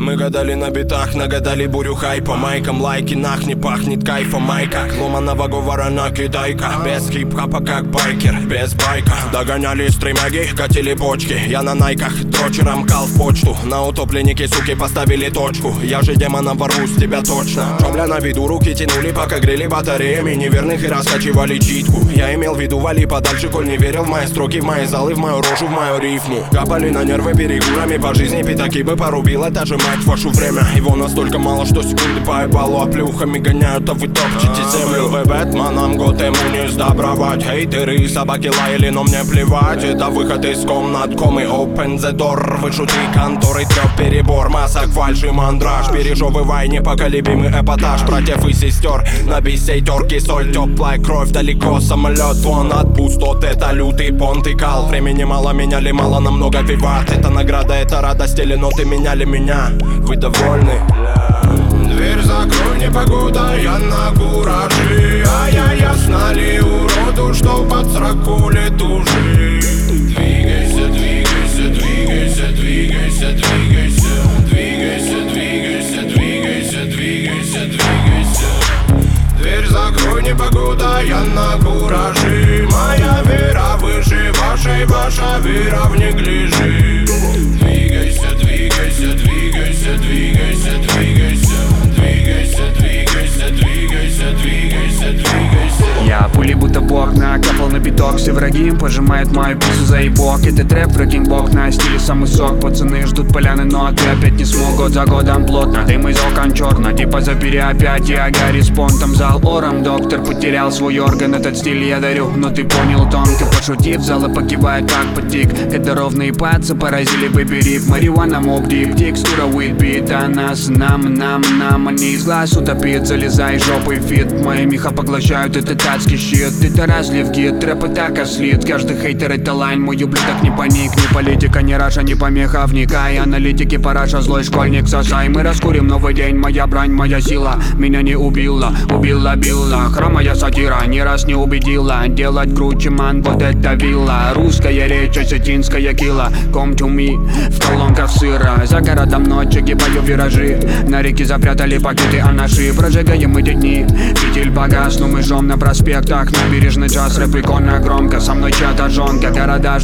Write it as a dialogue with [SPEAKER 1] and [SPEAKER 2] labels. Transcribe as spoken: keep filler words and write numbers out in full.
[SPEAKER 1] Мы гадали на битах, нагадали бурю хайпа. Майкам лайки, нах, не пахнет кайфом. Майка, ломаного говора на китайка. Без хип-хапа как байкер, без байка. Догоняли стримяги, катили почки. Я на найках, дрочером кал в почту. На утопленнике, суки, поставили точку. Я же демона ворву с тебя точно. Шобля на виду, руки тянули, пока грели батареями неверных и раскачивали читку. Я имел в виду, вали подальше, коль не верил в мои строки, в мои залы, в мою рожу, в мою рифму. Капали на нервы перегурами по жизни, пятаки бы порубила даже мать вашу время. Его настолько мало, что секунды по ебалу оплюхами гоняют, а вы топчете землю. Вы Бэтменом, год ему не сдобровать. Хейтеры, собаки лаяли, но мне плевать. Это выход из комнат, комы, open the door. Вышути конторы, трёх перебор, масок, фальши, мандраж. Пережевывай непоколебимый эпатаж братьев и сестер. На бисейтерке соль, теплая кровь, далеко самолет. Вон от пустот, это лютый понтыкал. Времени мало, меняли мало, намного виват. Это награда, это радость, или ноты меняли меня. Вы довольны? Дверь закрой, непогода, я на кураже. А я ясно ли уроду, что под сраку летужи? Двигайся, двигайся, двигайся, двигайся, двигайся. Двигайся, двигайся, двигайся, двигайся, двигайся. Дверь закрой, непогода, я на кураже. Моя вера выше вашей, ваша вера в неглиже. Двигайся, двигайся, двигайся, двигайся, двигайся. Двигайся, двигайся, двигайся, двигайся, двигайся.
[SPEAKER 2] Я пули будто бог накапал на биток. Все враги пожимают мою пиццу за ебок. Это трэп, фрекинг бог на стиле самый сок. Пацаны ждут поляны, но ты опять не смог. Год за годом плотно, дым из окон черно. Типа запери опять, я Гарри с понтом. Зал ором, доктор потерял свой орган. Этот стиль я дарю, но ты понял тонко. Пошутив, залы покивает как потик. Это ровные пацы поразили бы берег. Марихуана мог дип, текстура уитбит. А нас, нам, нам, нам. Они из глаз утопит, залезай жопой фит. Мои меха поглощают этот адский щит. Это разлив гид, трэп и так ослит. Каждый хейтер это лайн, мой ублюдок не паник. Не политика, не раша, не помеха, вникай. Аналитики, параша, злой школьник, сосай. Мы раскурим новый день, моя брань, моя сила. Меня не убила, убила, била. Хромая сатира, ни раз не убедила. Делать круче, ман, вот это вилла. Русская речь, осетинская кила. Come to me, в колонках сыра. За городом ночь, огибаю виражи. На реке запрятали пакеты анаши. Прожигаем эти дни, фитиль погас, но мы жжем на проспектах. Набережный час, рэп икона громко. Со мной чья-то жонка, города